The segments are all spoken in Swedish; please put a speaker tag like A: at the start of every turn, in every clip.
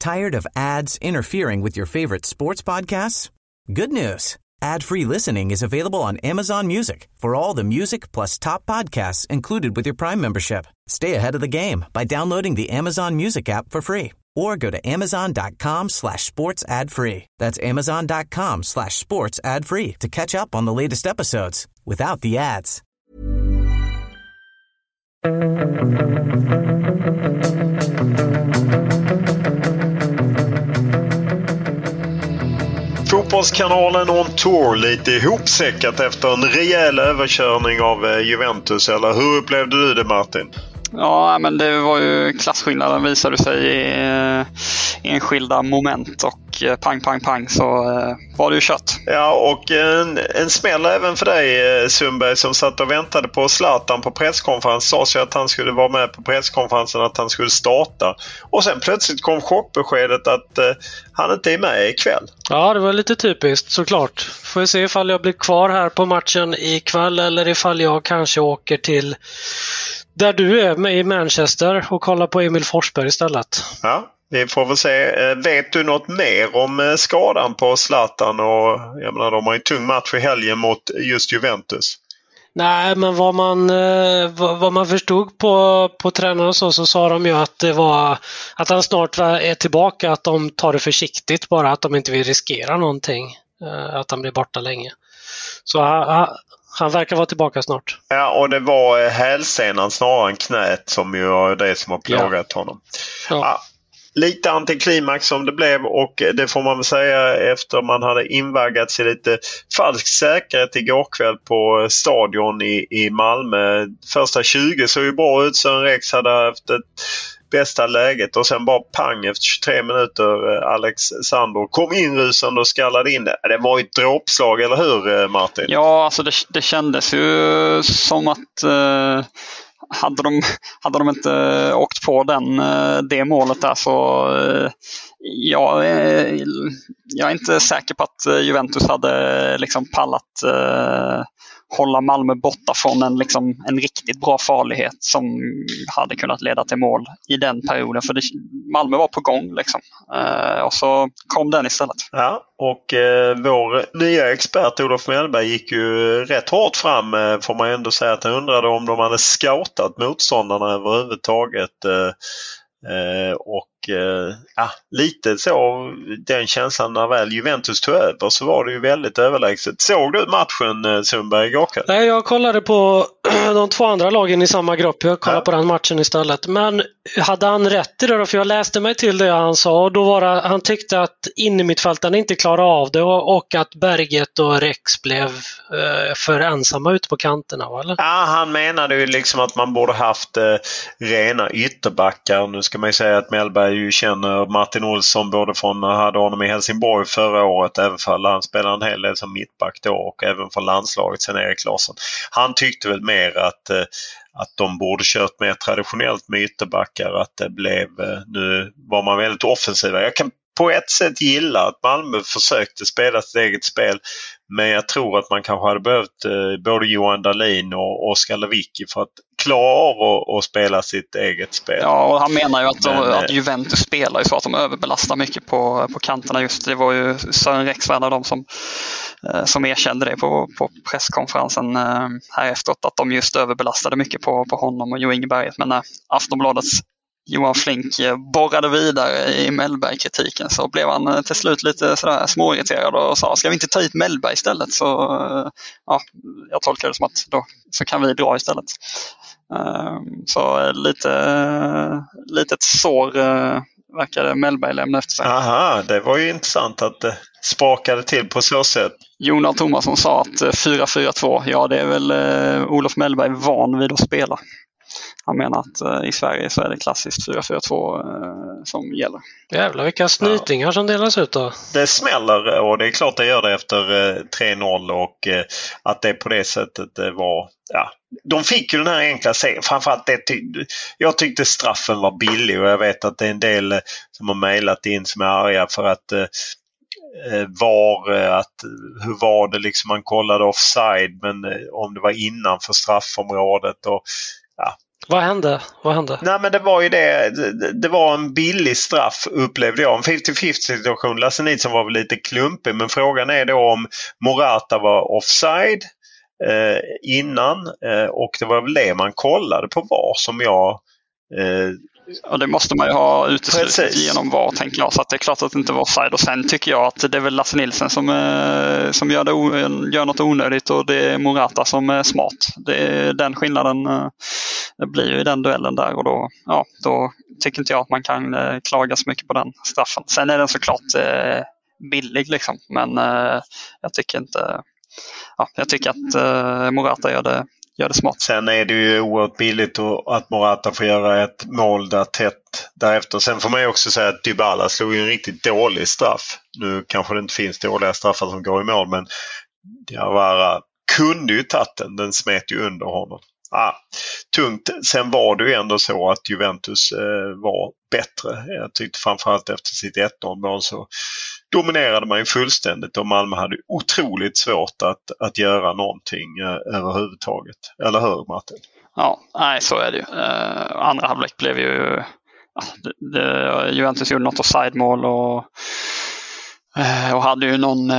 A: Tired of ads interfering with your favorite sports podcasts? Good news. Ad-free listening is available on Amazon Music for all the music plus top podcasts included with your Prime membership. Stay ahead of the game by downloading the Amazon Music app for free or go to amazon.com/sports ad free. That's amazon.com/sports ad free to catch up on the latest episodes without the ads.
B: Fotbollskanalen on tour, lite ihopsäckat efter en rejäl överkörning av Juventus, eller hur upplevde du det, Martin?
C: Ja, men det var ju klasskillnaden visade sig i enskilda moment och pang så var det ju kött.
B: Ja, och en smäll även för dig, Sundberg, som satt och väntade på Zlatan på presskonferens. Sa sig att han skulle vara med på presskonferensen, att han skulle starta. Och sen plötsligt kom chockbeskedet att han inte är med ikväll.
D: Ja, det var lite typiskt såklart. Får vi se ifall jag blir kvar här på matchen ikväll eller ifall jag kanske åker till där du är med i Manchester och kollar på Emil Forsberg istället.
B: Ja, vi får väl se. Vet du något mer om skadan på Zlatan? Och jag menar, de har en tung match i helgen mot just Juventus.
D: Nej, men vad man förstod på tränarna så sa de ju att det var att han snart är tillbaka, att de tar det försiktigt bara, att de inte vill riskera någonting, att han blir borta länge. Så han verkar vara tillbaka snart.
B: Ja, och det var hälsenan snarare än knät som ju är det som har plågat honom. Ja. Lite antiklimax som det blev, och det får man väl säga efter man hade invaggats i lite falsk säkerhet igår kväll på stadion i Malmö. Första 20 såg ju bra ut, Sören Rex hade haft ett bästa läget och sen bara pang efter 23 minuter Alex Sandro kom inrusande och skallade in. Det var ju ett dråpslag, eller hur, Martin?
C: Ja, alltså det kändes ju som att hade de inte åkt på det målet där, så jag är inte säker på att Juventus hade liksom pallat hålla Malmö borta från en riktigt bra farlighet som hade kunnat leda till mål i den perioden, för Malmö var på gång och så kom den istället. Ja,
B: och vår nya expert Olof Mellberg gick ju rätt hårt fram, får man ändå säga, att han undrade om de hade scoutat motståndarna överhuvudtaget. Lite så den känslan när väl Juventus tog över, så var det ju väldigt överlägset. Såg du matchen, Sundberg, igår kväll?
D: Nej, jag kollade på de två andra lagen i samma grupp. Jag kollade på den matchen istället. Men hade han rätt i det då? För jag läste mig till det han sa, och då var det, han tyckte att innermittfältarna inte klarade av det och att Berget och Rex blev för ensamma ute på kanterna, eller?
B: Ja, han menade ju liksom att man borde haft rena ytterbackar. Nu ska man ju säga att Mellberg ju känner Martin Olsson både från hade honom i Helsingborg förra året, även för han spelar en hel del som mittback då, och även för landslaget sen Erik Larsson. Han tyckte väl mer att de borde kört mer traditionellt med ytterbackar, att det blev, nu var man väldigt offensiva. Jag kan på ett sätt gilla att Malmö försökte spela sitt eget spel, men jag tror att man kanske hade behövt både Johan Dahlin och Oskar Lewicki för att klara av att spela sitt eget spel.
C: Ja, och han menar ju att Juventus spelar ju så att de överbelastar mycket på kanterna. Just det var ju Sören Rex, en av dem som erkände det på presskonferensen här efteråt, att de just överbelastade mycket på honom och Jo Inge Berget. Men när Aftonbladets Johan Flink borrade vidare i Mellberg-kritiken, så blev han till slut lite sådär småirriterad och sa, ska vi inte ta hit Mellberg istället? Så jag tolkar det som att då så kan vi dra istället. Så lite ett sår verkade Mellberg lämna efter sig.
B: Aha, det var ju intressant att det sprakade till på så sätt.
C: Jonas Thomasson sa att 4-4-2, ja, det är väl Olof Mellberg van vid att spela. Han menar att i Sverige så är det klassiskt 4-4-2 som gäller.
D: Jävlar, vilka snytingar som delas ut då.
B: Det smäller, och det är klart det gör det efter 3-0, och att det på det sättet var... Ja, de fick ju den här enkla serien. Framförallt jag tyckte straffen var billig, och jag vet att det är en del som har mejlat in som är arga för att hur var det liksom, man kollade offside, men om det var innanför straffområdet, och
D: Vad hände?
B: Nej, men det var ju det var en billig straff upplevde jag. En 50-50 situation. Lasse Nilsson var väl lite klumpig, men frågan är då om Morata var offside innan och det var väl det man kollade på VAR som jag...
C: Ja, det måste man ju ha uteslutit genom VAR, tänker jag. Så att det är klart att det inte var offside. Och sen tycker jag att det är väl Lasse Nilsson som gör något onödigt och det är Morata som är smart. Det är den skillnaden det blir ju i den duellen där och då tycker inte jag att man kan klaga så mycket på den straffen. Sen är den såklart billig liksom, men jag tycker inte... Ja, jag tycker att Morata gör det smart.
B: Sen är det ju oerhört billigt att Morata får göra ett mål där tätt därefter. Sen får man ju också säga att Dybala slog ju en riktigt dålig straff. Nu kanske det inte finns dåliga straffar som går i mål, men Diawara kunde ju tagit den smet ju under honom. Tungt. Sen var det ju ändå så att Juventus var bättre. Jag tyckte framförallt efter sitt 1-0-mål så dominerade man ju fullständigt och Malmö hade otroligt svårt att göra någonting överhuvudtaget. Eller hur, Martin?
C: Ja, nej, så är det ju. Andra halvlek blev ju... Juventus gjorde något offside-mål och hade ju någon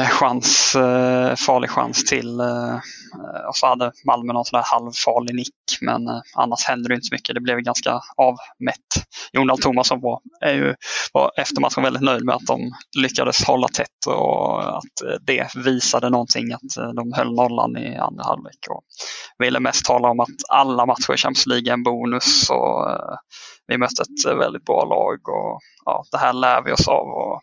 C: farlig chans till och så hade Malmö någon sån där halvfarlig nick, men annars hände det inte så mycket. Det blev ganska avmätt. Jon Dahl Tomasson var efter matchen väldigt nöjd med att de lyckades hålla tätt och att det visade någonting att de höll nollan i andra halvlek och ville mest tala om att alla matcher i Champions League är en bonus och vi mötte ett väldigt bra lag och det här lär vi oss av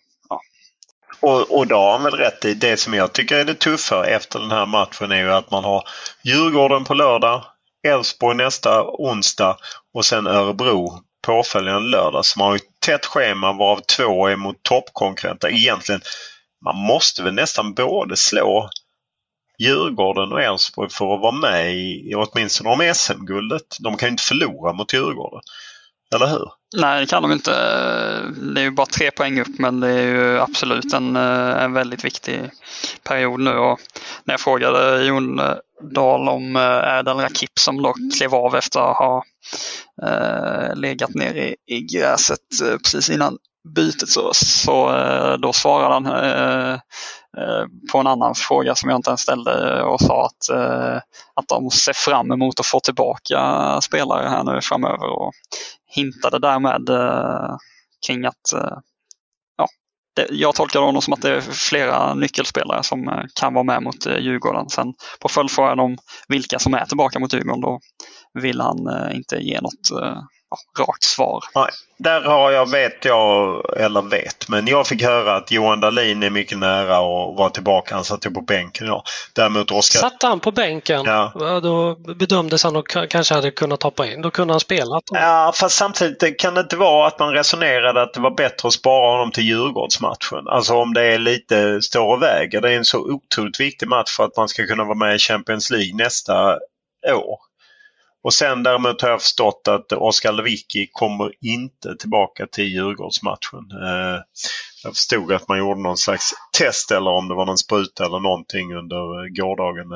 B: och då har han väl rätt i. Det som jag tycker är det tuffa efter den här matchen är ju att man har Djurgården på lördag, Elfsborg nästa onsdag och sen Örebro påföljande lördag. Så man har ju tätt schema varav 2 är mot toppkonkurrenter. Egentligen, man måste väl nästan både slå Djurgården och Elfsborg för att vara med i åtminstone om SM-guldet. De kan ju inte förlora mot Djurgården. Eller hur?
C: Nej, det kan de inte. Det är ju bara 3 poäng upp, men det är ju absolut en väldigt viktig period nu. Och när jag frågade Jon Dahl om Erdal Rakip som dock klev av efter att ha legat ner i gräset precis innan bytet så då svarade han på en annan fråga som jag inte ens ställde och sa att de ser fram emot att få tillbaka spelare här nu framöver och hintade därmed kring att jag tolkar honom som att det är flera nyckelspelare som kan vara med mot Djurgården. Sen på följdfrågan om vilka som är tillbaka mot Djurgården då vill han inte ge något rakt svar.
B: Nej, där har men jag fick höra att Johan Dahlin är mycket nära och var tillbaka. Han satt ju på bänken. Ja. Däremot Oskar...
D: Satt han på bänken? Ja. Då bedömdes han och kanske hade kunnat hoppa in. Då kunde han spela.
B: Ja, fast samtidigt kan det inte vara att man resonerade att det var bättre att spara honom till Djurgårdsmatchen. Alltså om det är lite står och väger. Det är en så otroligt viktig match för att man ska kunna vara med i Champions League nästa år. Och sen däremot har jag förstått att Oskar Lewicki kommer inte tillbaka till Djurgårdsmatchen. Jag förstod att man gjorde någon slags test eller om det var någon spruta eller någonting under gårdagen.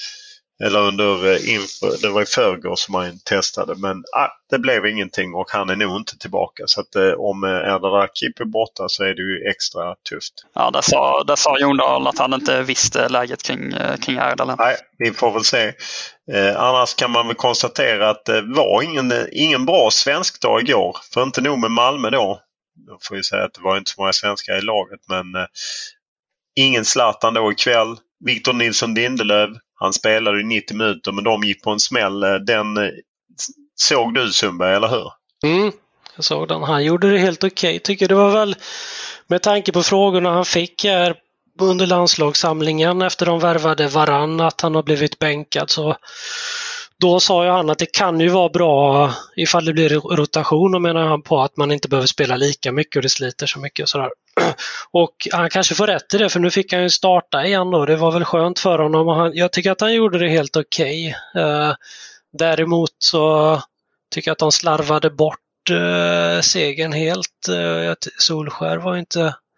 B: Det var i förrgår som man testade. Men det blev ingenting och han är nog inte tillbaka. Så att om Erdal Rakip är borta så är det ju extra tufft.
C: Ja, där sa Jon Dahl att han inte visste läget kring Erdal.
B: Nej, vi får väl se. Annars kan man väl konstatera att det var ingen bra svensk dag igår. För inte nog med Malmö då. Då får vi säga att det var inte så många svenskar i laget. Men ingen Zlatan då ikväll. Victor Nilsson Lindelöf. Han spelade i 90 minuter men de gick på en smäll. Den såg du Sundberg, eller hur?
D: Jag såg den. Han gjorde det helt okej. Tycker det var väl med tanke på frågorna han fick här under landslagssamlingen efter de värvade Varann att han har blivit bänkad. Så då sa ju han att det kan ju vara bra ifall det blir rotation och menar han på att man inte behöver spela lika mycket och det sliter så mycket och sådär. Och han kanske får rätt i det för nu fick han ju starta igen då. Det var väl skönt för honom och jag tycker att han gjorde det helt okej. Däremot så tycker jag att han slarvade bort segern helt. Solskär var inte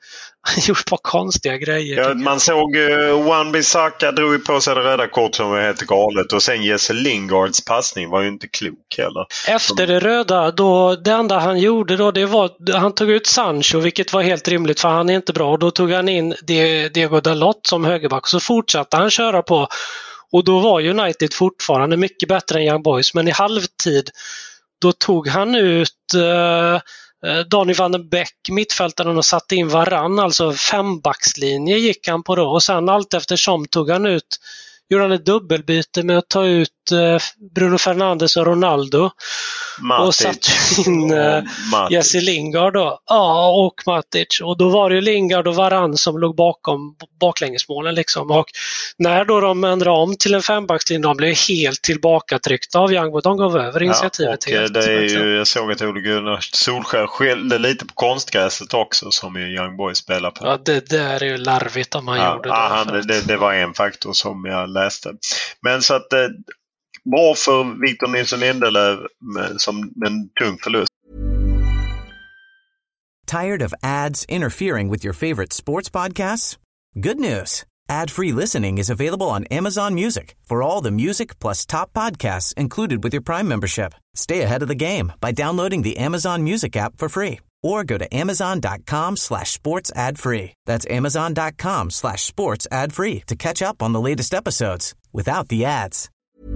D: Han gjorde ett par konstiga grejer.
B: Ja, man såg Wan-Bissaka drog ju på sig det röda kort som var helt galet. Och sen Jesse Lingards passning var ju inte klok heller.
D: Efter det röda, då, det enda han gjorde då, det var han tog ut Sancho, vilket var helt rimligt för han är inte bra. Och då tog han in Diego Dalot som högerback och så fortsatte han köra på. Och då var United fortfarande mycket bättre än Young Boys. Men i halvtid, då tog han ut Donny van den Beek, mittfältaren, och satte in Varane, alltså fembackslinje gick han på då. Och sen allt eftersom tog han ut, gjorde han ett dubbelbyte med att ta ut Bruno Fernandes och Ronaldo.
B: Matic.
D: Och satt in Jesse Lingard då. Ja, och Matic. Och då var det ju Lingard och Varane som låg bakom baklängesmålen liksom. Och när då de ändrade om till en fembackslinje, de blev helt tillbakatryckta av Young Boys. De gav över initiativet helt.
B: Det är ju, jag såg att Ole Gunnar Solskjær skällde lite på konstgräset också som ju Young Boys spelar på.
D: Ja, det där är ju larvigt om man gjorde det.
B: Det var en faktor som jag läste. Men så att bra för Victor Nilsson Lindelöf som en tung förlust.
A: Tired of ads interfering with your favorite sports podcasts? Good news. Ad-free listening is available on Amazon Music for all the music plus top podcasts included with your Prime membership. Stay ahead of the game by downloading the Amazon Music app for free or go to amazon.com/sports ad free. That's amazon.com/sports ad free to catch up on the latest episodes without the ads.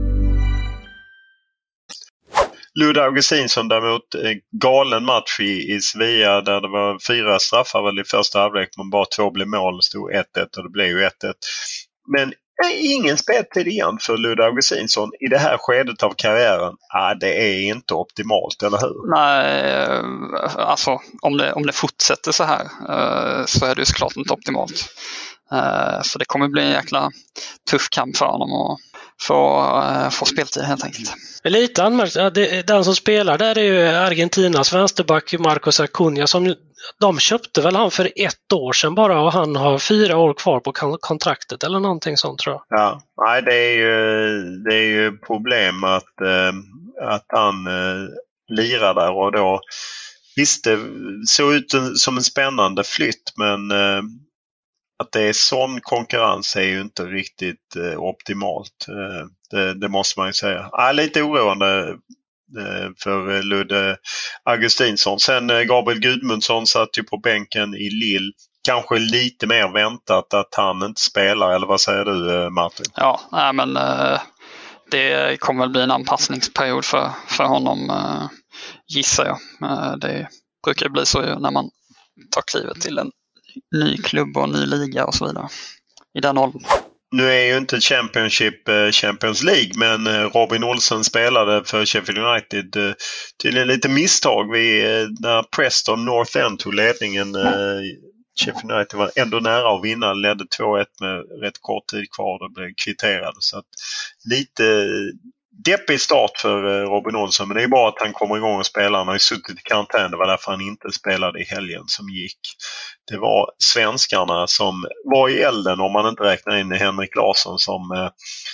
B: Ludde Augustinsson däremot, galen match i Sevilla där det var 4 straffar väl i första halvlek, men bara 2 blev mål, stod 1-1 och det blev ju 1-1. Men ingen speltid igen för Ludde Augustinsson i det här skedet av karriären. Det är inte optimalt, eller hur?
C: Nej, alltså om det fortsätter så här så är det ju såklart inte optimalt. Så det kommer bli en jäkla tuff kamp för honom och få speltid helt enkelt.
D: Lite anmärkningsvärt, den som spelar där är ju Argentinas vänsterback Marcos Acuna, som de köpte väl han för 1 år sedan bara och han har 4 år kvar på kontraktet eller någonting sånt tror jag.
B: Ja, nej, det är ju problem att han lirar där och då. Visst, det såg ut som en spännande flytt, men att det är sån konkurrens är ju inte riktigt optimalt. Det måste man ju säga. Lite oroande för Ludde Augustinsson. Sen Gabriel Gudmundsson satt ju på bänken i Lille. Kanske lite mer väntat att han inte spelar, eller vad säger du, Martin?
C: Ja, men det kommer väl bli en anpassningsperiod för honom, gissar jag. Det brukar bli så när man tar klivet till en ny klubb och ny liga och så vidare i den åldern.
B: Nu är ju inte Championship Champions League, men Robin Olsen spelade för Sheffield United till en lite misstag när Preston North End tog ledningen. Sheffield United var ändå nära att vinna, ledde 2-1 med rätt kort tid kvar och blev kvitterade. Så att lite deppig start för Robin Olsen, men det är bra att han kommer igång och spelar. Han har ju suttit i karantän, det var därför han inte spelade i helgen som gick. Det var svenskarna som var i elden, om man inte räknar in Henrik Larsson som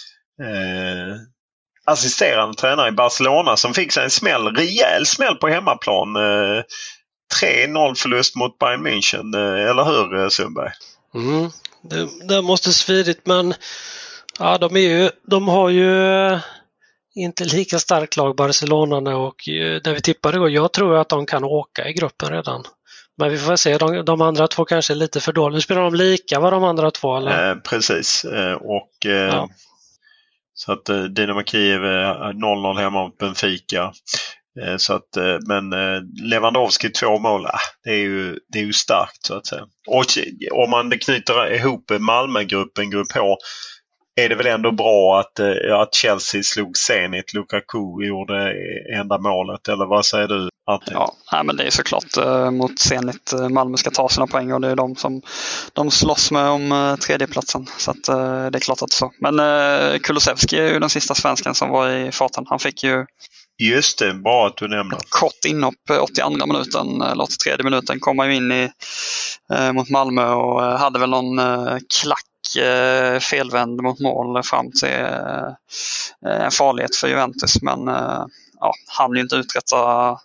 B: assisterande tränare i Barcelona, som fick sig en rejäl smäll på hemmaplan. 3-0 förlust mot Bayern München, eller hur Sundberg?
D: Det måste svidigt, men ja, de har ju inte lika starkt lag Barcelona, och där vi tippade igår, jag tror att de kan åka i gruppen redan. Men vi får se, de andra två kanske är lite för dåliga. Nu spelar de lika, var de andra två? Eller?
B: Precis, ja. Så att Dynamo Kiev 0-0 hemma mot Benfica. Så att, men Lewandowski 2 mål, det är ju starkt så att säga. Och om man knyter ihop Malmö-gruppen, grupp H, är det väl ändå bra att Chelsea slog Zenit. Lukaku gjorde enda målet, eller vad säger du?
C: Ja, men det är såklart mot Zenit Malmö ska ta sina poäng, och det är de som de slåss med om tredjeplatsen. Så att, det är klart att så. Men Kulusevski är ju den sista svensken som var i farten. Han fick ju
B: just det, bra att du nämner.
C: Kort inhopp 82 minuten eller 83 minuten kom han ju in mot Malmö och hade väl någon klack felvänd mot mål fram till en farlighet för Juventus, men han ju inte uträtta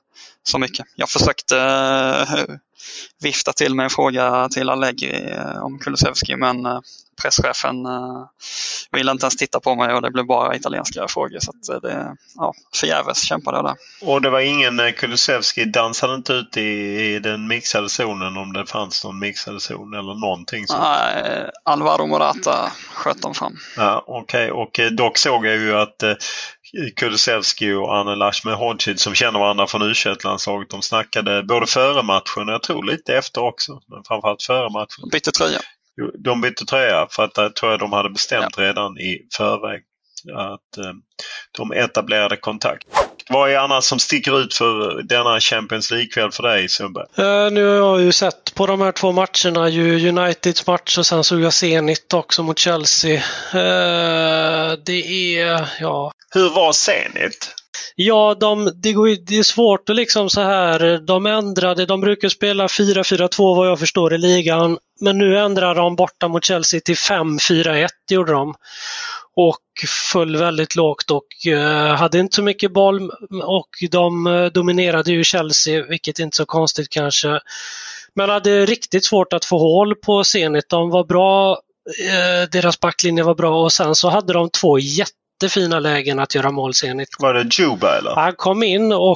C: så mycket. Jag försökte vifta till med en fråga till Allegri om Kulusevski, men presschefen ville inte ens titta på mig och det blev bara italienska frågor. Så att det, förgäves kämpade jag där.
B: Och det var ingen Kulusevski dansade inte ut i den mixade zonen, om det fanns någon mixade zon eller någonting så.
C: Nej, Alvaro Morata sköt dem fram.
B: Ja, okej. Och dock såg jag ju att Kulusevski och Anne Lashme-Hodgid som känner varandra från U21-landslaget, de snackade både före matchen och jag tror lite efter också, men framförallt före matchen.
C: Bytte tröja.
B: De bytte tröja för att jag tror jag de hade bestämt redan i förväg att de etablerade kontakt. Vad är annars som sticker ut för denna Champions League-kväll för dig, Sundberg?
D: Nu har jag ju sett på de här 2 matcherna, ju Uniteds match och sen såg jag Zenit också mot Chelsea. Det är, ja...
B: Hur var Zenit?
D: Ja, det är svårt att liksom så här, de brukar spela 4-4-2 vad jag förstår i ligan, men nu ändrar de borta mot Chelsea till 5-4-1 gjorde de. Och föll väldigt lågt och hade inte så mycket boll och de dominerade ju Chelsea, vilket inte så konstigt kanske. Men hade riktigt svårt att få hål på Zenit. De var bra, deras backlinje var bra och sen så hade de 2 jättefina lägen att göra mål Zenit.
B: Var det Juba eller?
D: Han kom in och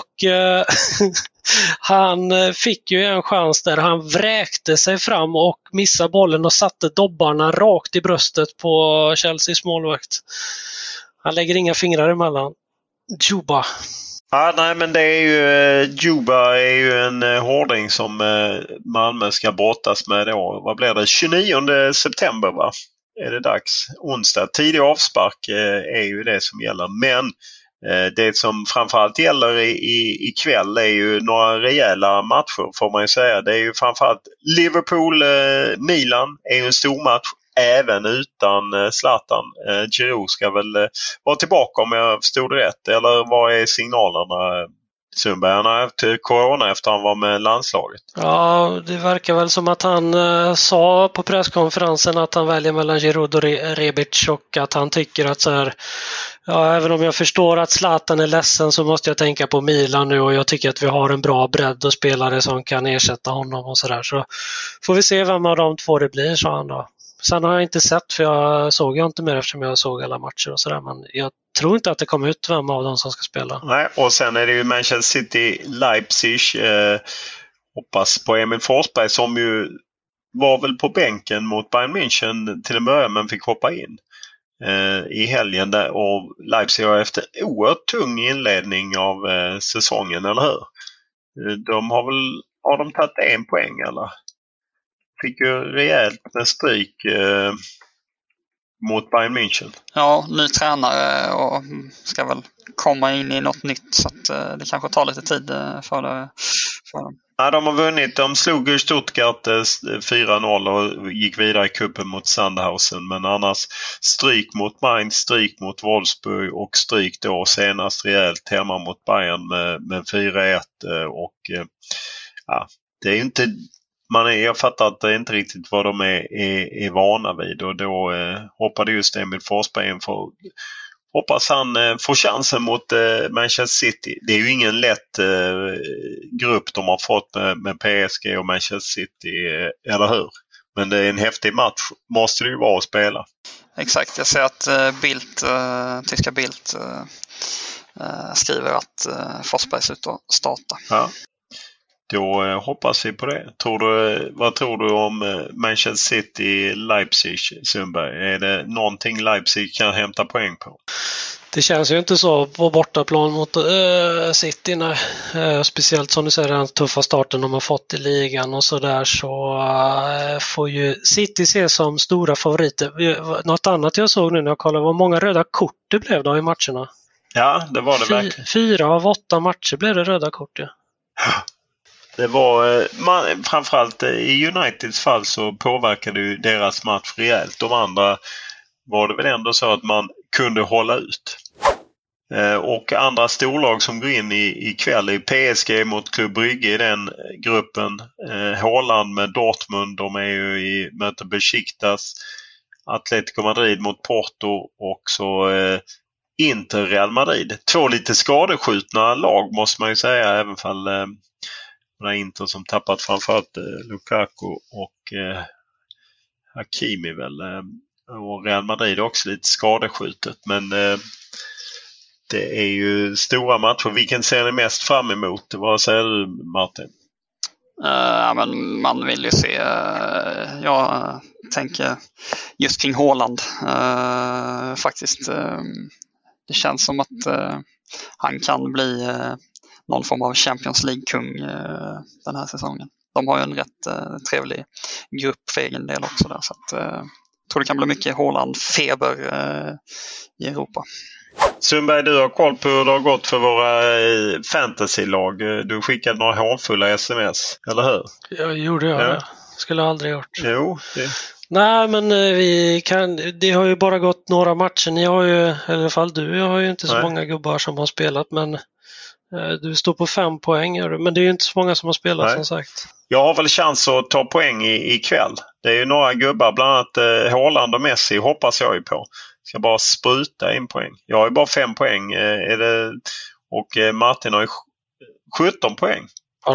D: han fick ju en chans där han vräkte sig fram och missade bollen och satte dobbarna rakt i bröstet på Chelseas målvakt. Han lägger inga fingrar emellan. Juba.
B: Nej, men det är ju Juba är ju en hårding som Malmö ska brottas med då. Vad blir det? 29 september va? Är det dags? Onsdag. Tidig avspark är ju det som gäller. Men det som framförallt gäller i kväll är ju några rejäla matcher får man ju säga. Det är ju framförallt Liverpool-Milan är ju en stor match även utan Zlatan. Giroud ska väl vara tillbaka om jag förstod det rätt. Eller vad är signalerna? Sundberg, han har haft corona efter han var med landslaget.
D: Ja, det verkar väl som att han sa på presskonferensen att han väljer mellan Giroud och Rebic och att han tycker att så här, ja, även om jag förstår att Zlatan är ledsen så måste jag tänka på Milan nu och jag tycker att vi har en bra bredd och spelare som kan ersätta honom och sådär. Så får vi se vem av de 2 det blir, sa han då. Sen har jag inte sett, för jag såg inte mer eftersom jag såg alla matcher och sådär, men jag tror inte att det kom ut vem av dem som ska spela.
B: Nej, och sen är det ju Manchester City Leipzig. Hoppas på Emil Forsberg som ju var väl på bänken mot Bayern München till en början men fick hoppa in i helgen där, och Leipzig har efter oerhört tung inledning av säsongen, eller hur? Har de tagit 1 poäng eller? Fick ju rejält med stryk mot Bayern München.
C: Ja, ny tränare och ska väl komma in i något nytt så att det kanske tar lite tid för dem.
B: Ja, de har vunnit. De slog ju Stuttgart 4-0 och gick vidare i kuppen mot Sandhausen. Men annars stryk mot Mainz, stryk mot Wolfsburg och stryk då senast rejält hemma mot Bayern med 4-1. Och ja, det är ju inte... Jag fattar att det är inte riktigt vad de är vana vid, och då hoppade just Emil Forsberg in för hoppas han får chansen mot Manchester City. Det är ju ingen lätt grupp de har fått med PSG och Manchester City, eller hur? Men det är en häftig match, måste det ju vara att spela.
C: Exakt, jag ser att tyska Bild skriver att Forsberg ser ut att starta.
B: Ja. Då hoppas vi på det. Vad tror du om Manchester City Leipzig, Sundberg? Är det någonting Leipzig kan hämta poäng på?
D: Det känns ju inte så på bortaplan mot City. Nej. Speciellt som du säger, den tuffa starten de har fått i ligan och sådär, så får ju City ses som stora favoriter. Något annat jag såg nu när jag kollade var många röda kort det blev då i matcherna.
B: Ja, det var det verkligen.
D: 4 av 8 matcher blev det röda kort, ja.
B: Det var framförallt i Uniteds fall så påverkade ju deras match rejält. De andra var det väl ändå så att man kunde hålla ut. Och andra storlag som går in i kväll är PSG mot Club Brugge i den gruppen. Haaland med Dortmund, de är ju möter Besiktas. Atletico Madrid mot Porto och så Inter Real Madrid. 2 lite skadeskjutna lag måste man ju säga, även fall Inter som tappat framförallt Lukaku och Hakimi väl. Och Real Madrid också lite skadeskjutet. Men det är ju stora matcher. Vilken ser ni mest fram emot? Vad säger du, Martin?
C: Men man vill ju se, jag tänker just kring Haaland faktiskt. Det känns som att han kan bli någon form av Champions League-kung den här säsongen. De har ju en rätt trevlig grupp för egen del också där, så att jag tror det kan bli mycket Haaland-feber i Europa.
B: Sundberg, du har koll på hur det har gått för våra fantasylag. Du skickade några hånfulla sms, eller hur?
D: Jag gjorde jag. Ja. Skulle aldrig gjort.
B: Jo.
D: Nej, men det har ju bara gått några matcher. Ni har ju, i alla fall du, jag har ju inte så många gubbar som har spelat, men du står på 5 poäng. Men det är ju inte så många som har spelat, som sagt.
B: Jag har väl chans att ta poäng ikväll. Det är ju några gubbar, bland annat Haaland och Messi hoppas jag ju på. Ska bara spruta in poäng. Jag har ju bara 5 poäng. Och Martin har ju 17 poäng.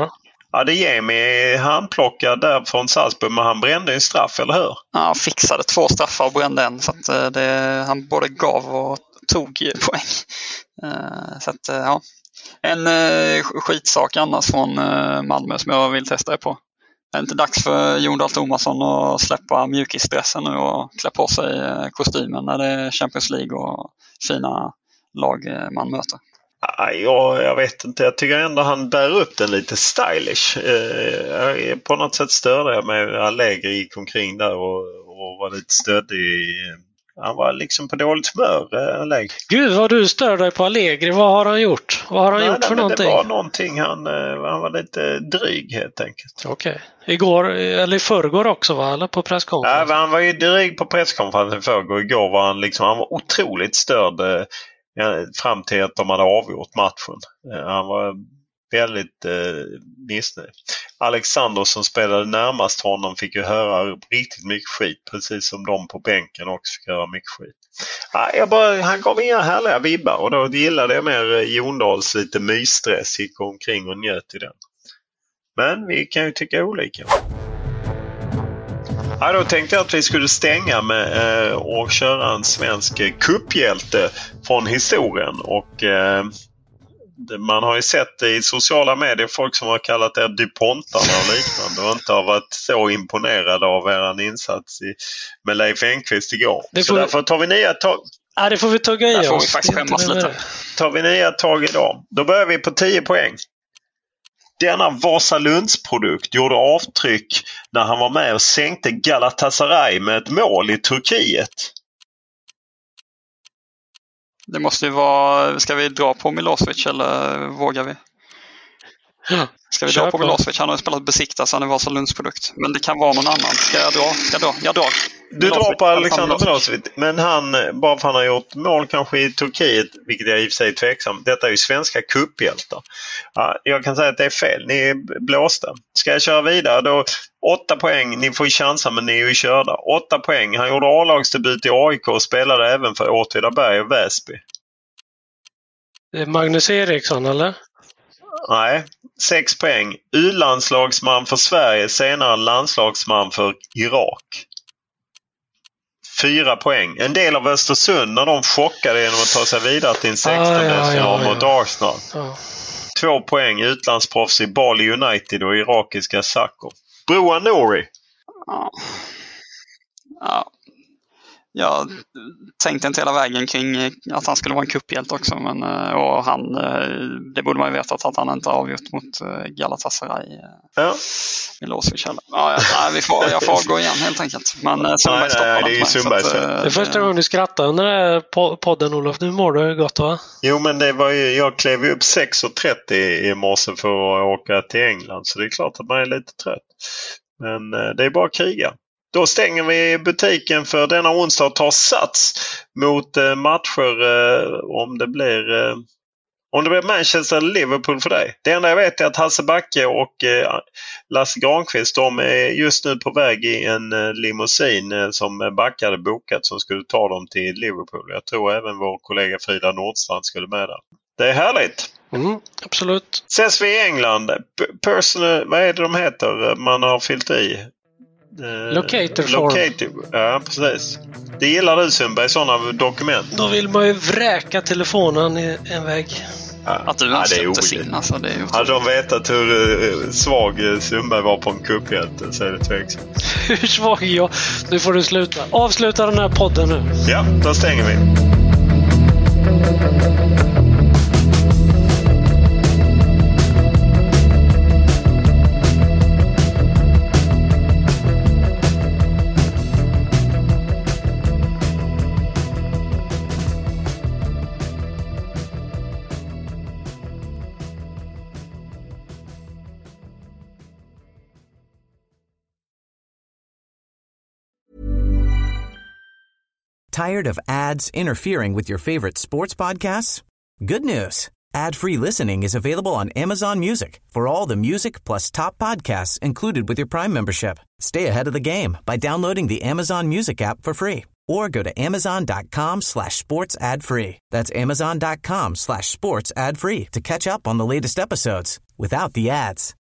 B: Adeyemi handplockad där från Salzburg, men han brände en straff, eller hur?
C: Ja, han fixade 2 straffar och brände en. Så att han både gav och tog poäng. Så att, ja. En skitsak annars från Malmö som jag vill testa på. Det är inte dags för Jon Dahl Tomasson att släppa mjukisdressen nu och klä på sig kostymen när det är Champions League och fina lag man möter?
B: Jag vet inte. Jag tycker ändå han bär upp den lite stylish. På något sätt störde jag med Allegri gick omkring där och var lite stöddig. Han var liksom på dåligt humör, Allegri.
D: Gud, vad du stör dig på Allegri. Vad har han gjort? Vad har han gjort för någonting?
B: Det var någonting. Han var lite dryg helt enkelt.
D: Okej. Igår, eller i förrgår också, va? Eller på presskonferensen?
B: Ja, han var ju dryg på presskonferensen i förrgår. Igår var han var otroligt störd fram till att de hade avgjort matchen. Han var väldigt missnöjd. Alexander som spelade närmast honom fick ju höra riktigt mycket skit, precis som de på bänken också fick höra mycket skit. Han gav inga härliga vibbar och då gillade jag mer Jon Dahls lite mysstress, gick omkring och njöt i den. Men vi kan ju tycka olika. Då tänkte jag att vi skulle stänga med och köra en svensk kupphjälte från historien. Och man har ju sett i sociala medier folk som har kallat er DuPontarna och liknande och inte har varit så imponerade av er insats med Leif Engqvist igår. Så därför tar vi nya tag.
D: Ja, det får vi tagga i oss.
C: Får vi faktiskt skämmas lite.
B: Tar vi nya tag idag. Då börjar vi på 10 poäng. Denna Vasalundsprodukt gjorde avtryck när han var med och sänkte Galatasaray med ett mål i Turkiet.
C: Det måste ju vara... Ska vi dra på Milosevic eller vågar vi? Ska vi dra på Milosevic? Han har ju spelat Besiktas, han är Vasalundsprodukt. Men det kan vara någon annan. Ska jag dra? Jag drar.
B: Du drar på Alexander Milosevic. Men han, bara för han har gjort mål kanske i Turkiet, vilket jag i och för sig är tveksam. Detta är ju svenska kupphjältar. Ja, jag kan säga att det är fel. Ni är blåsta. Ska jag köra vidare då? 8 poäng. Ni får ju chansa, men ni är ju körda. 8 poäng. Han gjorde A-lagsdebut i AIK och spelade även för Åtvidaberg och Väsby.
D: Det är Magnus Eriksson, eller?
B: Nej, 6 poäng. U-landslagsman för Sverige, senare landslagsman för Irak. 4 poäng. En del av Östersund när de chockade genom att ta sig vidare till en 16-final mot Arsenal. 2 poäng. Utlandsproffs i Bali United och irakiska Sacco. Broan Nouri.
C: Ja. Jag tänkte inte hela vägen kring att han skulle vara en kupphjälte också, men och han, det borde man ju veta att han inte avgjort mot Galatasaray. Milosevic heller. Jag får gå igen helt enkelt. Men
B: det är Sundbergs.
D: Det är första gången du skrattar under den här podden, Olof. Nu mår du gott, va?
B: Jo, men det var ju, jag klev upp 6:30 i morse för att åka till England, så det är klart att man är lite trött. Men det är bara att kriga. Då stänger vi butiken för denna onsdag och tar sats mot matcher om det blir Om det blir Manchester eller Liverpool för dig? Det enda jag vet är att Hasse Backe och Lasse Granqvist, de är just nu på väg i en limousin som Backe hade bokat som skulle ta dem till Liverpool. Jag tror även vår kollega Frida Nordstrand skulle med där. Det är härligt.
D: Absolut.
B: Ses vi i England. Personal, vad är det de heter? Man har fyllt i.
D: Locator form.
B: Ja, precis. Det gillar du, Sundberg, sådana dokument.
D: Då vill man ju vräka telefonen i en vägg.
C: Ja. Att du inte sin, alltså, det är ju...
B: Hade de vetat hur svag Sundberg var på en kupphjälte så är det tveksamt.
D: Hur svag är jag? Nu får du sluta. Avsluta den här podden nu.
B: Ja, då stänger vi.
A: Tired of ads interfering with your favorite sports podcasts? Good news. Ad-free listening is available on Amazon Music for all the music plus top podcasts included with your Prime membership. Stay ahead of the game by downloading the Amazon Music app for free or go to amazon.com/sports ad free. That's amazon.com/sports ad free to catch up on the latest episodes without the ads.